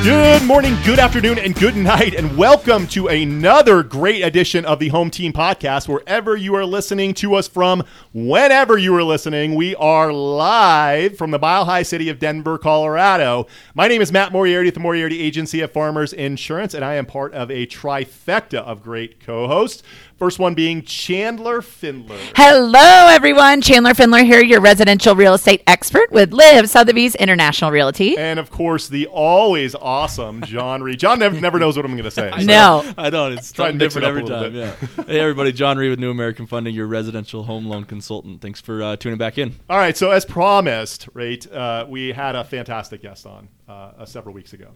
Good morning, good afternoon, and good night, and welcome to another great edition of the Home Team Podcast. Wherever you are listening to us from, whenever you are listening, we are live from the Mile High city of Denver, Colorado. My name is Matt Moriarty at the Moriarty Agency of Farmers Insurance, and I am part of a trifecta of great co-hosts. First one being Chandler Findler. Hello, everyone. Chandler Findler here, your residential real estate expert with Liv Sotheby's International Realty. And, of course, the always awesome John Reed. John never knows what I'm going to say. No. I don't. It's something different every time. Yeah. Hey, everybody. John Reed with New American Funding, your residential home loan consultant. Thanks for tuning back in. All right. So, as promised, right, we had a fantastic guest on several weeks ago.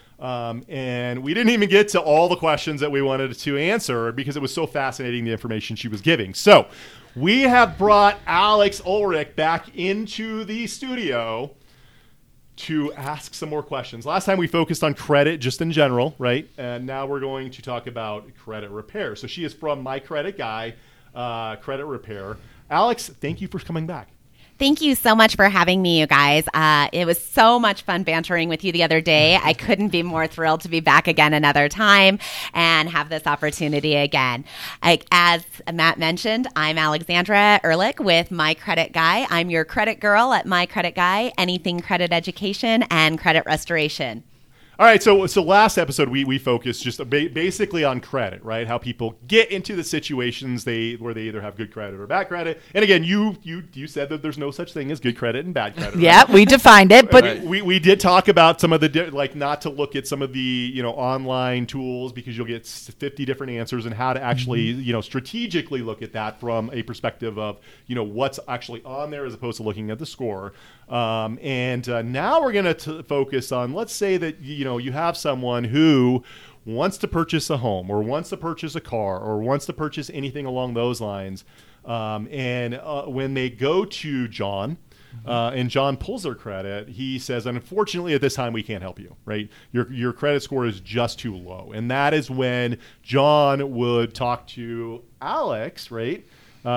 And we didn't even get to all the questions that we wanted to answer because it was so fascinating, the information she was giving. So we have brought Alex Ulrich back into the studio to ask some more questions. Last time we focused on credit just in general, right? And now we're going to talk about credit repair. So she is from My Credit Guy, Credit Repair. Alex, thank you for coming back. Thank you so much for having me, you guys. It was so much fun bantering with you the other day. I couldn't be more thrilled to be back again another time and have this opportunity again. As Matt mentioned, I'm Alexandra Ehrlich with My Credit Guy. I'm your credit girl at My Credit Guy, anything credit education and credit restoration. All right, so last episode we focused just basically on credit, right? How people get into the situations where they either have good credit or bad credit. And again, you said that there's no such thing as good credit and bad credit. Yeah, right? We defined it, but right. we did talk about some of the not to look at some of the online tools because you'll get 50 different answers, and how to actually strategically look at that from a perspective of what's actually on there as opposed to looking at the score. And now we're going to focus on, let's say that you have someone who wants to purchase a home or wants to purchase a car or wants to purchase anything along those lines. And when they go to John and John pulls their credit, he says, unfortunately, at this time, we can't help you, right? Your credit score is just too low. And that is when John would talk to Alex, right?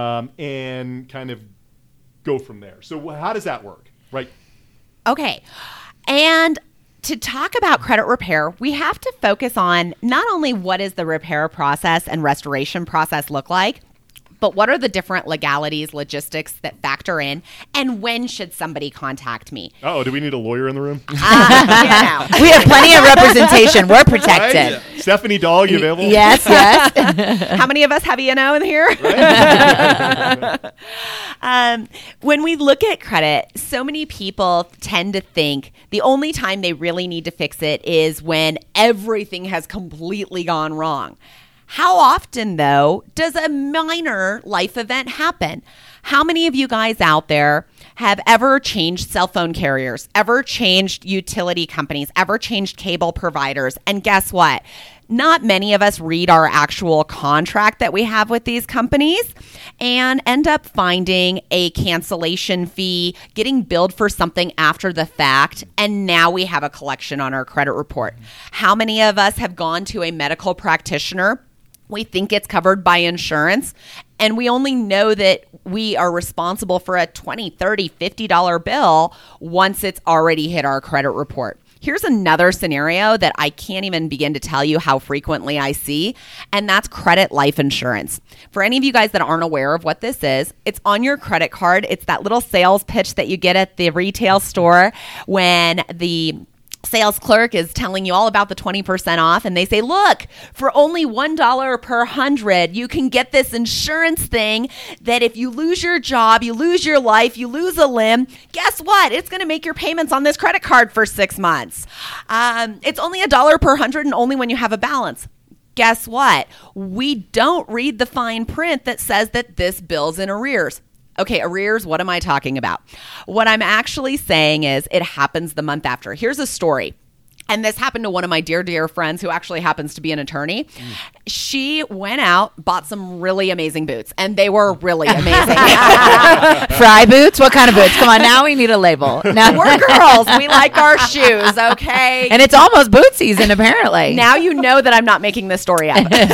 And kind of go from there. So how does that work, right? Okay. And to talk about credit repair, we have to focus on not only what is the repair process and restoration process look like, but what are the different legalities, logistics that factor in, and when should somebody contact me? Oh, do we need a lawyer in the room? We have plenty of representation. We're protected. Right? Stephanie Dahl, you available? Yes, yes. How many of us have E&O in here? Right. When we look at credit, so many people tend to think the only time they really need to fix it is when everything has completely gone wrong. How often, though, does a minor life event happen? How many of you guys out there have ever changed cell phone carriers, ever changed utility companies, ever changed cable providers? And guess what? Not many of us read our actual contract that we have with these companies and end up finding a cancellation fee, getting billed for something after the fact, and now we have a collection on our credit report. How many of us have gone to a medical practitioner? We think it's covered by insurance, and we only know that we are responsible for a $20, $30, $50 bill once it's already hit our credit report. Here's another scenario that I can't even begin to tell you how frequently I see, and that's credit life insurance. For any of you guys that aren't aware of what this is, it's on your credit card. It's that little sales pitch that you get at the retail store when the sales clerk is telling you all about the 20% off, and they say, look, for only $1 per 100, you can get this insurance thing that if you lose your job, you lose your life, you lose a limb, guess what? It's going to make your payments on this credit card for 6 months. It's only $1 per 100 and only when you have a balance. Guess what? We don't read the fine print that says that this bill's in arrears. Okay, arrears, what am I talking about? What I'm actually saying is it happens the month after. Here's a story. And this happened to one of my dear, dear friends who actually happens to be an attorney. She went out, bought some really amazing boots, and they were really amazing. Fry boots? What kind of boots? Come on, now we need a label. Now we're girls. We like our shoes, okay? And it's almost boot season, apparently. Now you know that I'm not making this story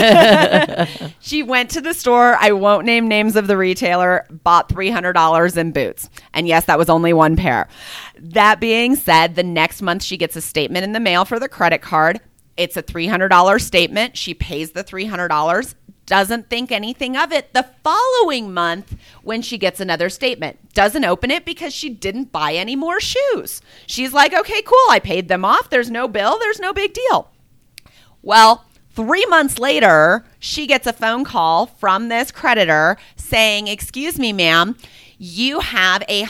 up. She went to the store. I won't name names of the retailer, bought $300 in boots. And yes, that was only one pair. That being said, the next month she gets a statement in the mail for the credit card. It's a $300 statement. She pays the $300, doesn't think anything of it. The following month, when she gets another statement, doesn't open it because she didn't buy any more shoes. She's like, okay, cool. I paid them off. There's no bill. There's no big deal. Well, 3 months later, she gets a phone call from this creditor saying, excuse me, ma'am, you have a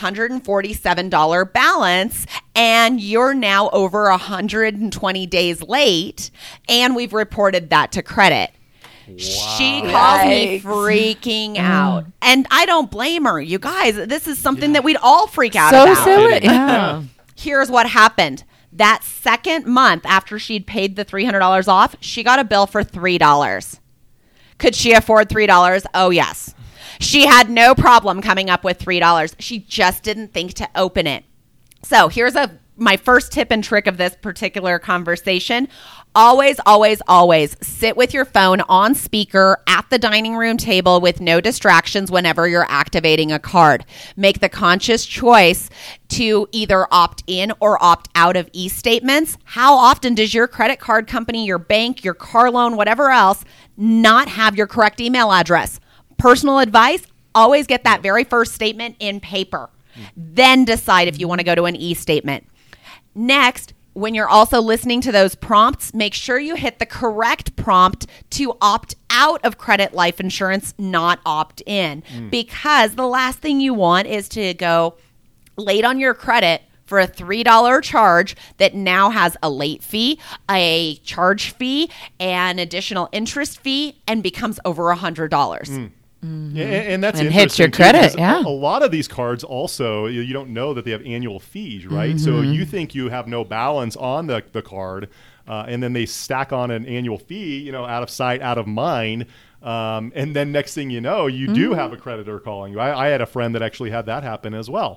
$147 balance and you're now over 120 days late, and we've reported that to credit. Wow. She calls me freaking out. And I don't blame her. You guys, this is something that we'd all freak out about. So silly. Yeah. Here's what happened. That second month after she'd paid the $300 off, she got a bill for $3. Could she afford $3? Oh, yes. She had no problem coming up with $3. She just didn't think to open it. So here's my first tip and trick of this particular conversation. Always, always, always sit with your phone on speaker at the dining room table with no distractions whenever you're activating a card. Make the conscious choice to either opt in or opt out of e-statements. How often does your credit card company, your bank, your car loan, whatever else, not have your correct email address? Personal advice, always get that very first statement in paper. Then decide if you want to go to an e-statement. Next, when you're also listening to those prompts, make sure you hit the correct prompt to opt out of credit life insurance, not opt in. Because the last thing you want is to go late on your credit for a $3 charge that now has a late fee, a charge fee, an additional interest fee, and becomes over $100. Yeah, and that's and interesting hits your too, credit. Yeah, a lot of these cards also, you don't know that they have annual fees, right? So you think you have no balance on the card, and then they stack on an annual fee, out of sight, out of mind. And then next thing you know, you do have a creditor calling you. I had a friend that actually had that happen as well.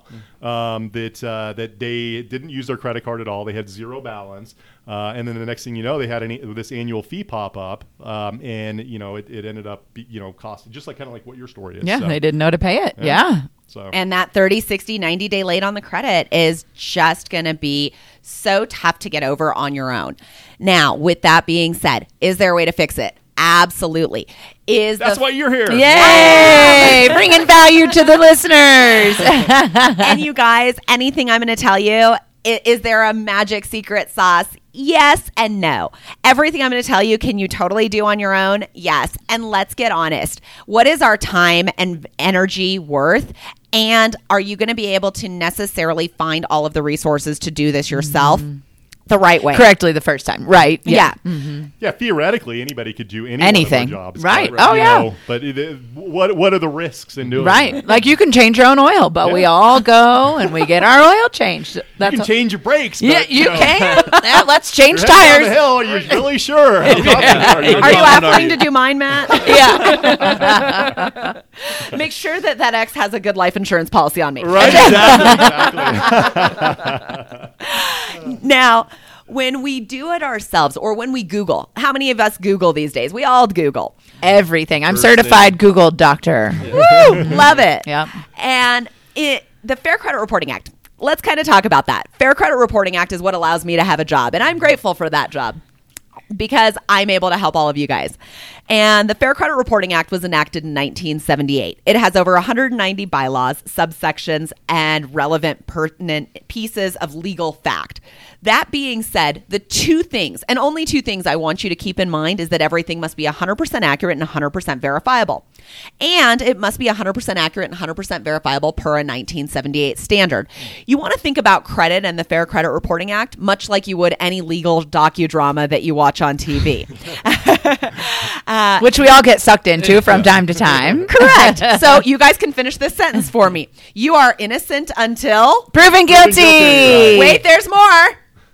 That they didn't use their credit card at all. They had zero balance. And then the next thing you know, they had this annual fee pop up. And it ended up, costing just kind of like what your story is. Yeah, so, they didn't know to pay it. Yeah. So. And that 30, 60, 90 day late on the credit is just going to be so tough to get over on your own. Now, with that being said, is there a way to fix it? Absolutely. That's why you're here. Yay! Bringing value to the listeners. And you guys, anything I'm going to tell you, is there a magic secret sauce? Yes and no. Everything I'm going to tell you, can you totally do on your own? Yes. And let's get honest. What is our time and energy worth? And are you going to be able to necessarily find all of the resources to do this yourself? The right way. Correctly the first time. Right. Yeah. Yeah, theoretically, anybody could do anything. One of our jobs. Right. But, oh, yeah. But what are the risks in doing right. that? Like you can change your own oil, but we all go and we get our oil changed. You can change your brakes. But, Yeah, you can. Yeah, let's change you're heading down tires. the hill, you're really sure. How confident are you? Are you applying to do mine, Matt? Yeah. Make sure that X has a good life insurance policy on me. Right, exactly. Now, when we do it ourselves or when we Google, how many of us Google these days? We all Google. Everything. I'm certified Google doctor. Woo! Love it. Yep. And the Fair Credit Reporting Act. Let's kind of talk about that. Fair Credit Reporting Act is what allows me to have a job. And I'm grateful for that job because I'm able to help all of you guys. And the Fair Credit Reporting Act was enacted in 1978. It has over 190 bylaws, subsections, and relevant pertinent pieces of legal fact. That being said, the two things, and only two things I want you to keep in mind is that everything must be 100% accurate and 100% verifiable. And it must be 100% accurate and 100% verifiable per a 1978 standard. You want to think about credit and the Fair Credit Reporting Act much like you would any legal docudrama that you watch on TV. Which we all get sucked into from time to time. Correct. So you guys can finish this sentence for me. You are innocent until Proven guilty. Right. Wait, there's more.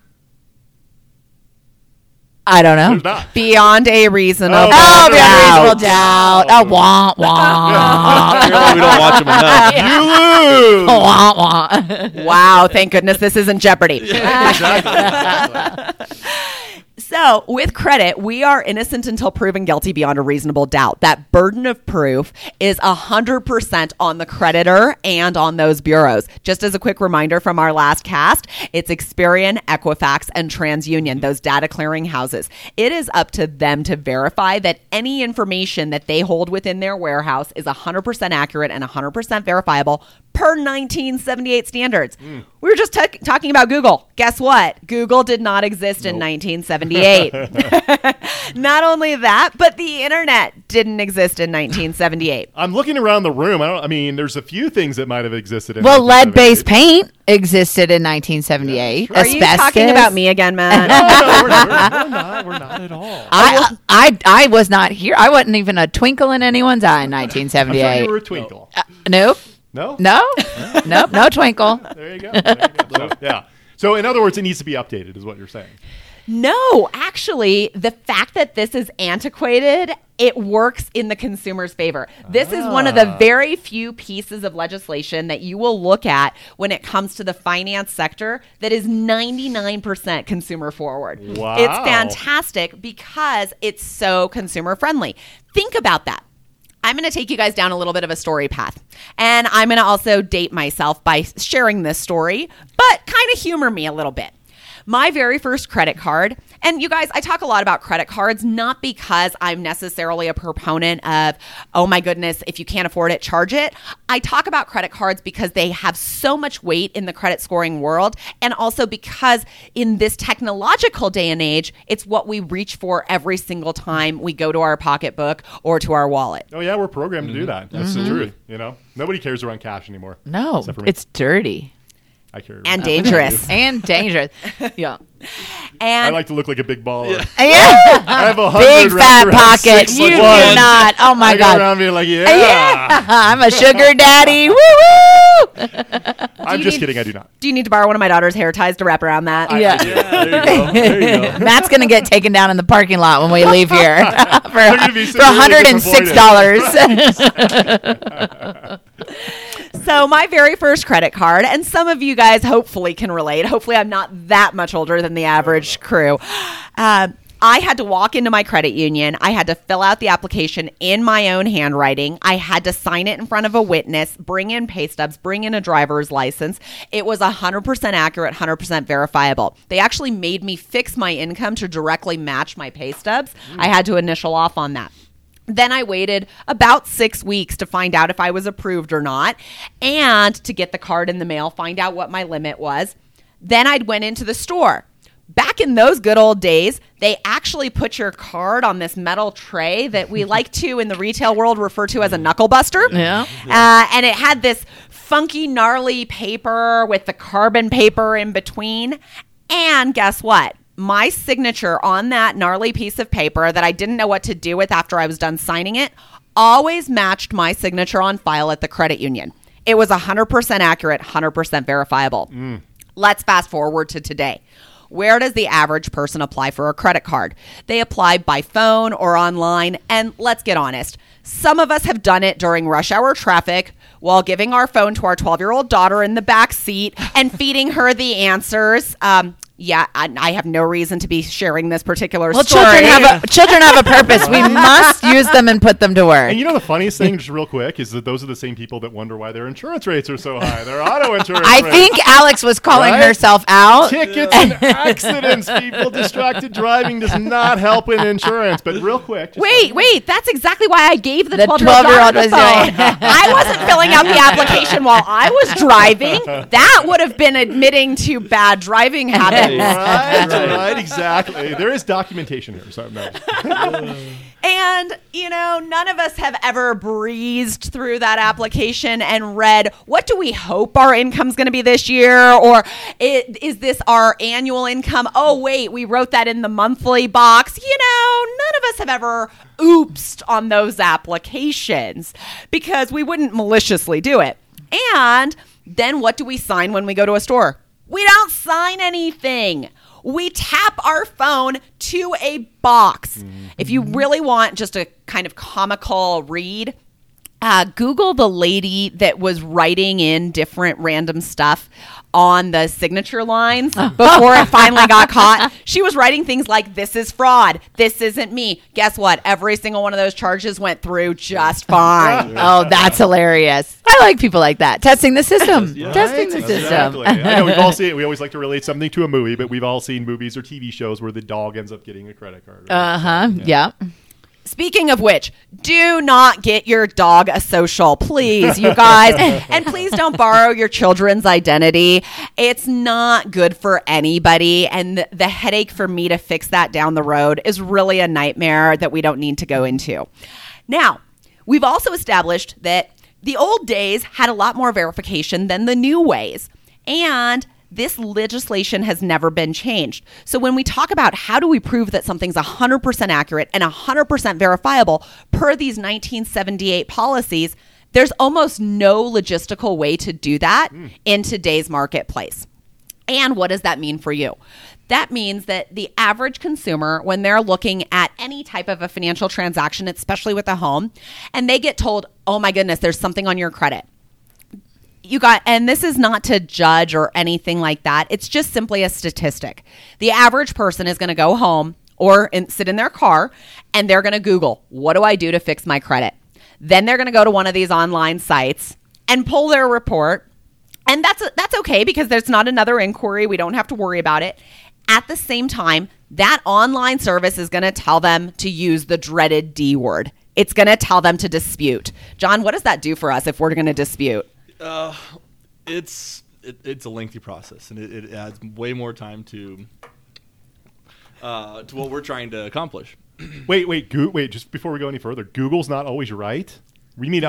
I don't know. There's not. Beyond a reasonable Oh, beyond doubt. reasonable doubt. Oh, wah, wah. Apparently we don't watch them enough. You lose. Wah, wah. Wow, thank goodness this isn't Jeopardy. Exactly. So with credit, we are innocent until proven guilty beyond a reasonable doubt. That burden of proof is 100% on the creditor and on those bureaus. Just as a quick reminder from our last cast, it's Experian, Equifax, and TransUnion, those data clearing houses. It is up to them to verify that any information that they hold within their warehouse is 100% accurate and 100% verifiable per 1978 standards. We were just talking about Google. Guess what? Google did not exist in 1978. Not only that, but the internet didn't exist in 1978. I'm looking around the room. I mean, there's a few things that might have existed in lead-based paint existed in 1978. Are you talking about me again, Matt? No, we're not at all. I was not here. I wasn't even a twinkle in anyone's eye in 1978. I'm sure you were a twinkle. Nope. No? Nope, no twinkle. There you go. So, yeah. So in other words, it needs to be updated is what you're saying. No, actually, the fact that this is antiquated, it works in the consumer's favor. This is one of the very few pieces of legislation that you will look at when it comes to the finance sector that is 99% consumer forward. Wow. It's fantastic because it's so consumer friendly. Think about that. I'm going to take you guys down a little bit of a story path. And I'm going to also date myself by sharing this story, but kind of humor me a little bit. My very first credit card, and you guys, I talk a lot about credit cards, not because I'm necessarily a proponent of, oh my goodness, if you can't afford it, charge it. I talk about credit cards because they have so much weight in the credit scoring world, and also because in this technological day and age, it's what we reach for every single time we go to our pocketbook or to our wallet. Oh, yeah, we're programmed to do that. That's the truth. You know, nobody carries around cash anymore. No, except for me. it's dirty. I carry And dangerous. And dangerous. Yeah. I And like to look like a big baller. Yeah. I have 100 Big fat wrapped around pocket. 6 You do foot 1. not. Oh my I go God. around being like, Yeah. I'm a sugar daddy. Woo woo. I'm just kidding. I do not. do you need to borrow one of my daughter's hair ties to wrap around that? Yeah. There you go. There you go. Matt's going to get taken down in the parking lot when we leave here for gonna be severely $106. So my very first credit card, and some of you guys hopefully can relate. Hopefully I'm not that much older than the average crew. I had to walk into my credit union. I had to fill out the application in my own handwriting. I had to sign it in front of a witness, bring in pay stubs, bring in a driver's license. It was 100% accurate, 100% verifiable. They actually made me fix my income to directly match my pay stubs. I had to initial off on that. Then I waited about 6 weeks to find out if I was approved or not, and to get the card in the mail, find out what my limit was. Then I went into the store. Back in those good old days, they actually put your card on this metal tray that we like to, in the retail world, refer to as a knuckle buster. Yeah. And it had this funky, gnarly paper with the carbon paper in between. And guess what? My signature on that gnarly piece of paper that I didn't know what to do with after I was done signing it always matched my signature on file at the credit union. It was 100% accurate, 100% verifiable. Let's fast forward to today. Where does the average person apply for a credit card? They apply by phone or online, and let's get honest. Some of us have done it during rush hour traffic while giving our phone to our 12-year-old daughter in the back seat and feeding her the answers. Yeah, I have no reason to be sharing this particular story. Children have a purpose. We must use them and put them to work. And you know the funniest thing, just real quick, is that those are the same people that wonder why their insurance rates are so high. Their auto insurance I rates. think Alex was calling Right? herself out. Tickets and accidents, people. Distracted driving does not help in insurance. But real quick. Wait, that's exactly why I gave the The 12-year-old 12-year-old was phone. doing- I wasn't filling out the application while I was driving. That would have been admitting to bad driving habits. Right, exactly. There is documentation here. So no. And, none of us have ever breezed through that application and read, what do we hope our income's going to be this year? Or is this our annual income? Oh, wait, we wrote that in the monthly box. None of us have ever oopsed on those applications because we wouldn't maliciously do it. And then what do we sign when we go to a store? We don't sign anything. We tap our phone to a box. If you really want just a kind of comical read, Google the lady that was writing in different random stuff on the signature lines before it finally got caught. She was writing things like, this is fraud. This isn't me. Guess what? Every single one of those charges went through just fine. Oh, that's hilarious. I like people like that. Testing the system. Yeah. Testing the system. Exactly. I know we've all seen it. We always like to relate something to a movie, but we've all seen movies or TV shows where the dog ends up getting a credit card. Right? Yeah. Speaking of which, do not get your dog a social, please, you guys. And please don't borrow your children's identity. It's not good for anybody. And the headache for me to fix that down the road is really a nightmare that we don't need to go into. Now, we've also established that the old days had a lot more verification than the new ways. And this legislation has never been changed. So when we talk about how do we prove that something's 100% accurate and 100% verifiable per these 1978 policies, there's almost no logistical way to do that in today's marketplace. And what does that mean for you? That means that the average consumer, when they're looking at any type of a financial transaction, especially with a home, and they get told, oh my goodness, there's something on your credit. And this is not to judge or anything like that. It's just simply a statistic. The average person is going to go home or sit in their car and they're going to Google, what do I do to fix my credit? Then they're going to go to one of these online sites and pull their report. And that's okay because there's not another inquiry. We don't have to worry about it. At the same time, that online service is going to tell them to use the dreaded D word. It's going to tell them to dispute. John, what does that do for us if we're going to dispute? It's a lengthy process, and it adds way more time to what we're trying to accomplish. Wait! Just before we go any further, Google's not always right. We mean,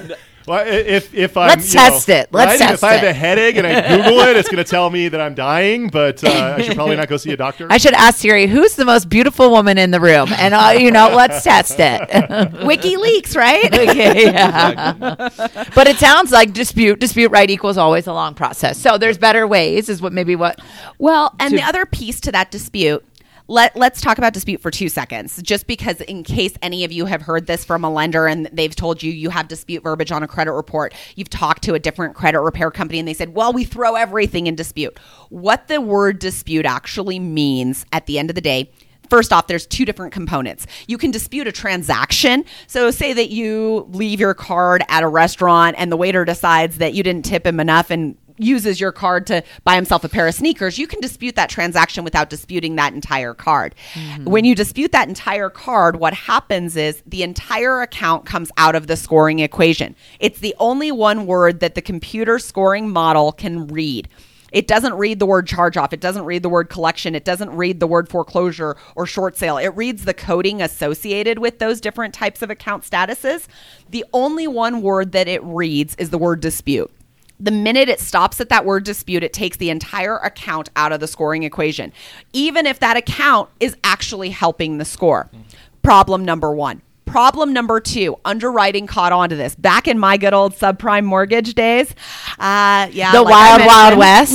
if I'm Let's test it. Let's test if I have a headache and I Google it, it's going to tell me that I'm dying, but I should probably not go see a doctor. I should ask Siri, who's the most beautiful woman in the room? And, let's test it. WikiLeaks, right? Okay, yeah. But it sounds like dispute right equals always a long process. So there's better ways is what. Well, and the other piece to that dispute, Let's talk about dispute for 2 seconds, just because in case any of you have heard this from a lender and they've told you have dispute verbiage on a credit report, you've talked to a different credit repair company and they said, well, we throw everything in dispute. What the word dispute actually means at the end of the day, first off, there's two different components. You can dispute a transaction. So say that you leave your card at a restaurant and the waiter decides that you didn't tip him enough and uses your card to buy himself a pair of sneakers. You can dispute that transaction without disputing that entire card. Mm-hmm. When you dispute that entire card, what happens is the entire account comes out of the scoring equation. It's the only one word that the computer scoring model can read. It doesn't read the word charge-off. It doesn't read the word collection. It doesn't read the word foreclosure or short sale. It reads the coding associated with those different types of account statuses. The only one word that it reads is the word dispute. The minute it stops at that word dispute, it takes the entire account out of the scoring equation, even if that account is actually helping the score. Problem number one. Problem number two, underwriting caught on to this. Back in my good old subprime mortgage days. The Wild West.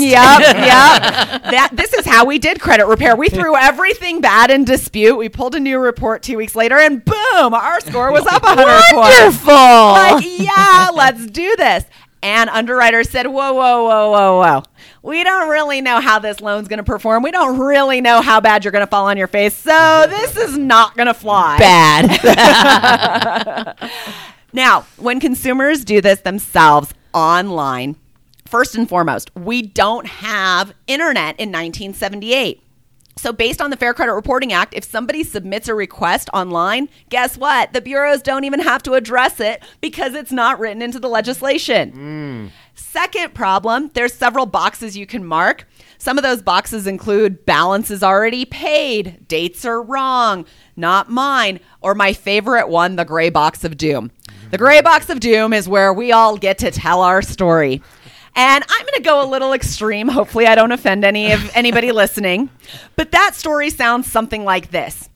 Yep. This is how we did credit repair. We threw everything bad in dispute. We pulled a new report 2 weeks later and boom, our score was up 100 points. Wonderful. Let's do this. And underwriters said, whoa. We don't really know how this loan's going to perform. We don't really know how bad you're going to fall on your face. So this is not going to fly. Bad. Now, when consumers do this themselves online, first and foremost, we don't have internet in 1978. So based on the Fair Credit Reporting Act, if somebody submits a request online, guess what? The bureaus don't even have to address it because it's not written into the legislation. Second problem, there's several boxes you can mark. Some of those boxes include balances already paid, dates are wrong, not mine, or my favorite one, the gray box of doom. The gray box of doom is where we all get to tell our story. And I'm going to go a little extreme. Hopefully I don't offend anybody listening. But that story sounds something like this.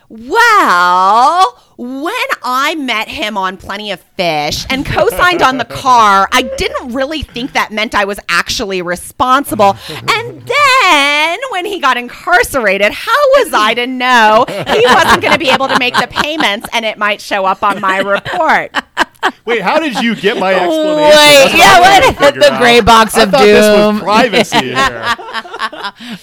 Well, when I met him on Plenty of Fish and co-signed on the car, I didn't really think that meant I was actually responsible. And then when he got incarcerated, how was I to know he wasn't going to be able to make the payments and it might show up on my report? Wait, how did you get my explanation? Wait, yeah, what? The gray box of I thought this was doom. privacy here.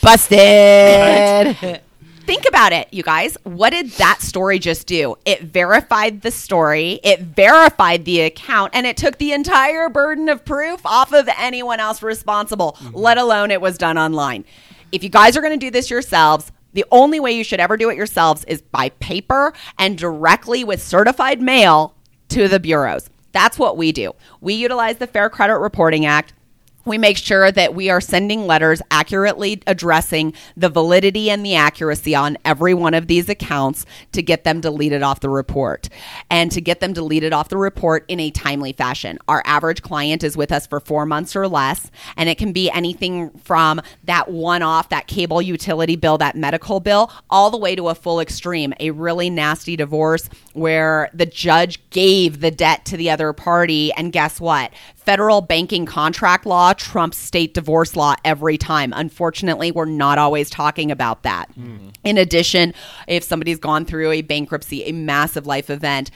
Busted. Think about it, you guys. What did that story just do? It verified the story, it verified the account, and it took the entire burden of proof off of anyone else responsible, let alone it was done online. If you guys are going to do this yourselves, the only way you should ever do it yourselves is by paper and directly with certified mail to the bureaus. That's what we do. We utilize the Fair Credit Reporting Act. We make sure that we are sending letters accurately addressing the validity and the accuracy on every one of these accounts to get them deleted off the report and to get them deleted off the report in a timely fashion. Our average client is with us for 4 months or less, and it can be anything from that one-off, that cable utility bill, that medical bill, all the way to a full extreme, a really nasty divorce where the judge gave the debt to the other party, and guess what? Federal banking contract law trumps state divorce law every time. Unfortunately, we're not always talking about that. In addition, if somebody's gone through a bankruptcy, a massive life event,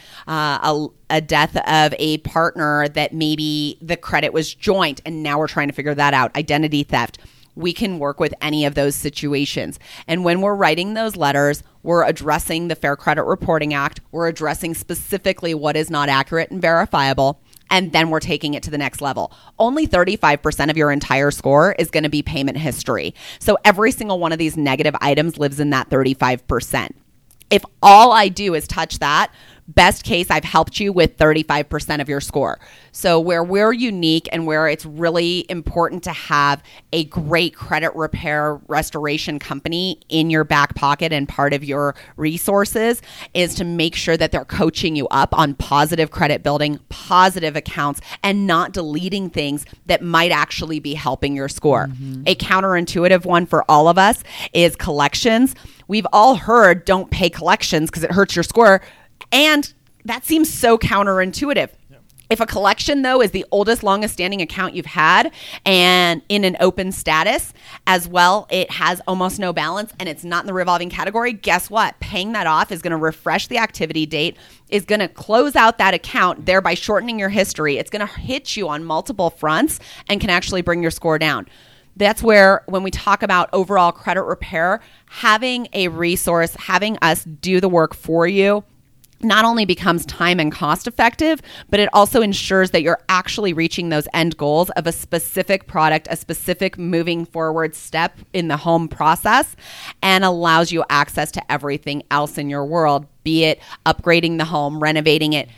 a death of a partner that maybe the credit was joint, and now we're trying to figure that out, identity theft, we can work with any of those situations. And when we're writing those letters, we're addressing the Fair Credit Reporting Act. We're addressing specifically what is not accurate and verifiable. And then we're taking it to the next level. Only 35% of your entire score is going to be payment history. So every single one of these negative items lives in that 35%. If all I do is touch that, best case, I've helped you with 35% of your score. So where we're unique and where it's really important to have a great credit repair restoration company in your back pocket and part of your resources is to make sure that they're coaching you up on positive credit building, positive accounts, and not deleting things that might actually be helping your score. A counterintuitive one for all of us is collections. We've all heard don't pay collections because it hurts your score. And that seems so counterintuitive. If a collection, though, is the oldest, longest standing account you've had and in an open status, as well, it has almost no balance and it's not in the revolving category, guess what? Paying that off is going to refresh the activity date, is going to close out that account, thereby shortening your history. It's going to hit you on multiple fronts and can actually bring your score down. That's where, when we talk about overall credit repair, having a resource, having us do the work for you, not only becomes time and cost effective, but it also ensures that you're actually reaching those end goals of a specific product, a specific moving forward step in the home process, and allows you access to everything else in your world, be it upgrading the home, renovating it.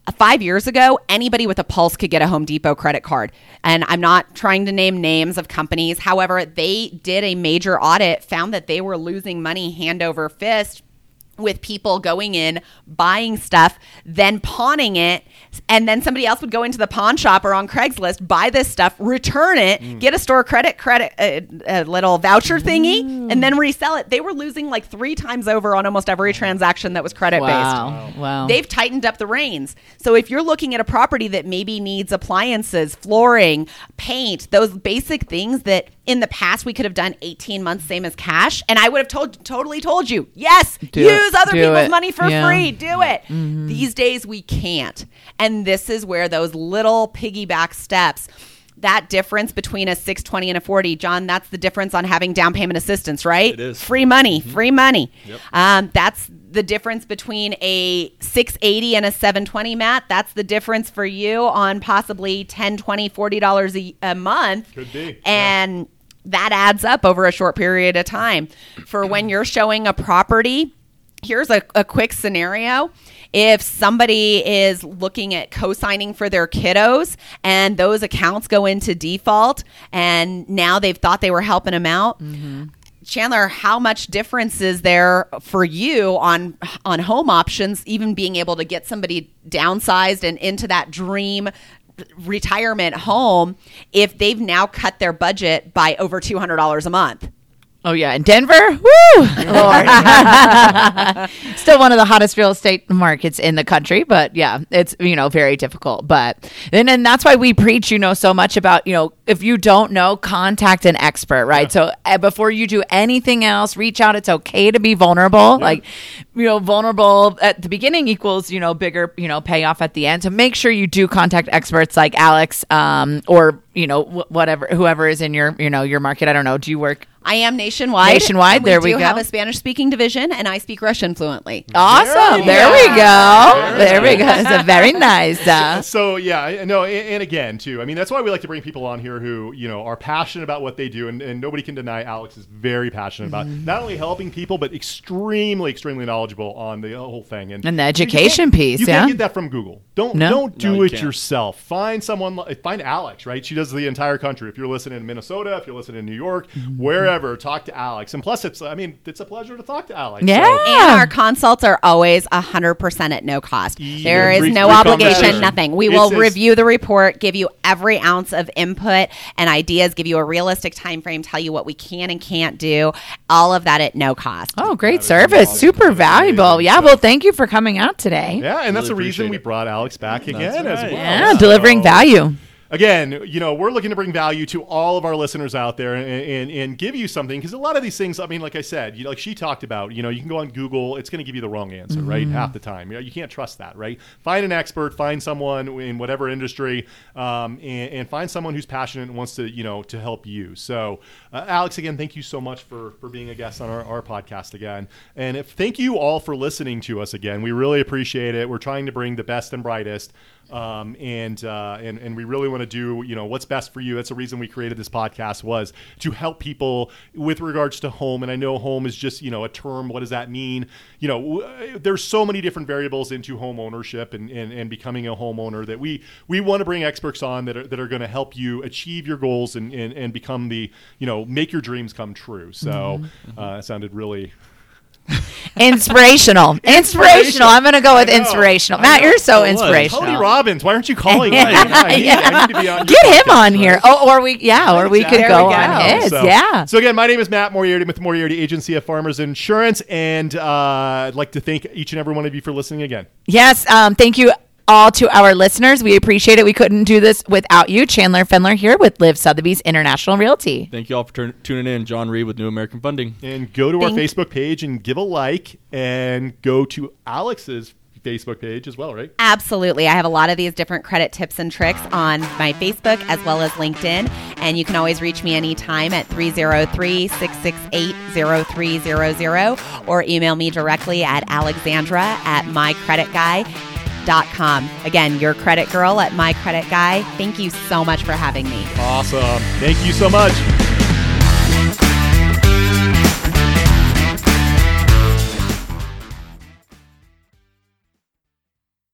5 years ago, anybody with a pulse could get a Home Depot credit card. And I'm not trying to name names of companies. However, they did a major audit, found that they were losing money hand over fist with people going in, buying stuff, then pawning it, and then somebody else would go into the pawn shop or on Craigslist, buy this stuff, return it, get a store credit, a little voucher thingy, and then resell it. They were losing like 3 times over on almost every transaction that was credit-based. Wow. They've tightened up the reins. So if you're looking at a property that maybe needs appliances, flooring, paint, those basic things that in the past we could have done 18 months, same as cash, and I would have totally told you, yes, use other people's money for free. Do it. These days we can't. And this is where those little piggyback steps, that difference between a 620 and a 40, John, that's the difference on having down payment assistance, right? It is. Free money, free money. Yep. That's the difference between a 680 and a 720, Matt. That's the difference for you on possibly $10, $20, $40 a month. Could be. And that adds up over a short period of time. For when you're showing a property, here's a quick scenario. If somebody is looking at co-signing for their kiddos and those accounts go into default and now they've thought they were helping them out, Chandler, how much difference is there for you on home options, even being able to get somebody downsized and into that dream retirement home if they've now cut their budget by over $200 a month? Oh, yeah. In Denver? Woo! Lord. Still one of the hottest real estate markets in the country. But yeah, it's, very difficult. But and that's why we preach, so much about, if you don't know, contact an expert, right? Yeah. So before you do anything else, reach out. It's okay to be vulnerable. Yeah. Vulnerable at the beginning equals, bigger, payoff at the end. So make sure you do contact experts like Alex or, whoever is in your, your market. I don't know. Do you work? I am nationwide. Nationwide, there we go. We do have a Spanish-speaking division, and I speak Russian fluently. Awesome. There we go. There we go. It's a very nice. So, yeah, no, and again, too, I mean, that's why we like to bring people on here who, are passionate about what they do, and nobody can deny Alex is very passionate about not only helping people, but extremely, extremely knowledgeable on the whole thing. And the education piece, You can't get that from Google. Don't do it can't. Yourself. Find Alex, right? She does the entire country. If you're listening in Minnesota, if you're listening in New York, wherever, talk to Alex. And plus, it's a pleasure to talk to Alex. Yeah. So. And our consults are always 100% at no cost. There is no obligation, nothing. We will review the report, give you every ounce of input and ideas, give you a realistic time frame, tell you what we can and can't do. All of that at no cost. Oh, great service. Super valuable. Yeah, well, thank you for coming out today. Yeah, and that's the reason we brought Alex back again as well. Yeah, delivering value. Again, we're looking to bring value to all of our listeners out there and give you something, because a lot of these things, I mean, like I said, like she talked about, you can go on Google, it's going to give you the wrong answer, right? Half the time. You can't trust that, right? Find an expert, find someone in whatever industry, and find someone who's passionate and wants to, to help you. So, Alex, again, thank you so much for being a guest on our podcast again. And thank you all for listening to us again. We really appreciate it. We're trying to bring the best and brightest. And we really want to do, what's best for you. That's the reason we created this podcast, was to help people with regards to home. And I know home is just, a term. What does that mean? There's so many different variables into home ownership and becoming a homeowner that we want to bring experts on that are going to help you achieve your goals and become the, make your dreams come true. So it sounded really... Inspirational. I'm going to go with inspirational. Matt, you're so inspirational. Tony Robbins, why aren't you calling me? I need to be on. Get him on here. Or we could go on his. So again, my name is Matt Moriarty with Moriarty Agency of Farmers Insurance, and I'd like to thank each and every one of you for listening again. Yes, thank you all to our listeners. We appreciate it. We couldn't do this without you. Chandler Findler here with Liv Sotheby's International Realty. Thank you all for tuning in. John Reed with New American Funding. And go to our Facebook page and give a like, and go to Alex's Facebook page as well, right? Absolutely. I have a lot of these different credit tips and tricks on my Facebook as well as LinkedIn. And you can always reach me anytime at 303-668-0300 or email me directly at alexandra@mycreditguy.com. Again, your credit girl at My Credit Guy. Thank you so much for having me. Awesome. Thank you so much.